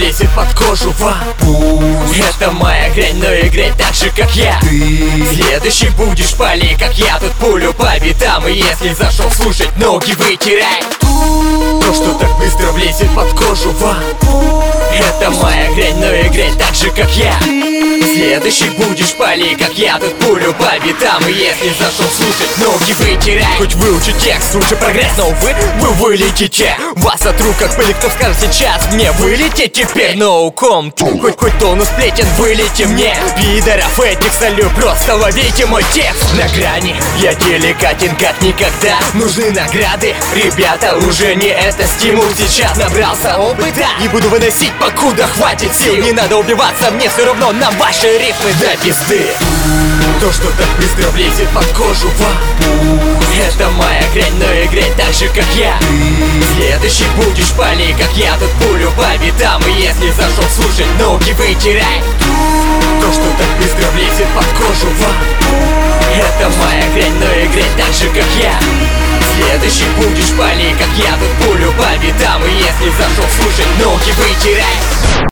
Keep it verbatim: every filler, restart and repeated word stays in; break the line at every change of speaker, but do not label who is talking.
влезет под кожу вапусь. Это моя грань, но играй так же, как я. Ты следующий будешь пали, как я. Тут пулю по битам, и если зашел слушать, ноги вытирай. То, что так быстро влезет под кожу вапусь. Это моя грань, но играй так же, как я. Следующий будешь пали, как я. Тут пулю по битам, и если зашел слушать, ноги вытирай. Хоть выучи текст, лучше прогресс, но вы, вы вылетите. Вас отру, как пыль, кто скажет сейчас мне вылететь теперь, no комп. Хоть хоть тонну сплетен, вылети мне. Пидоров этих солю, просто ловите мой текст. На грани, я деликатен как никогда. Нужны награды, ребята, уже не это стимул. Сейчас набрался опыта и буду выносить, покуда хватит сил. Не надо убиваться, мне все равно на ваши рифмы до пизды. То, что так быстро влезет под кожу вапусь. Это моя грань, но играй так же, как я. Следующий будешь пали, как я. Тут пулю по битам, и если зашел слушать, ноги вытирай. То, что так быстро влезет под кожу вапусь. Это моя грань, но играй так же, как я. Следующий будешь пали, как я. Тут пулю по битам, и если зашел слушать, ноги вытирай.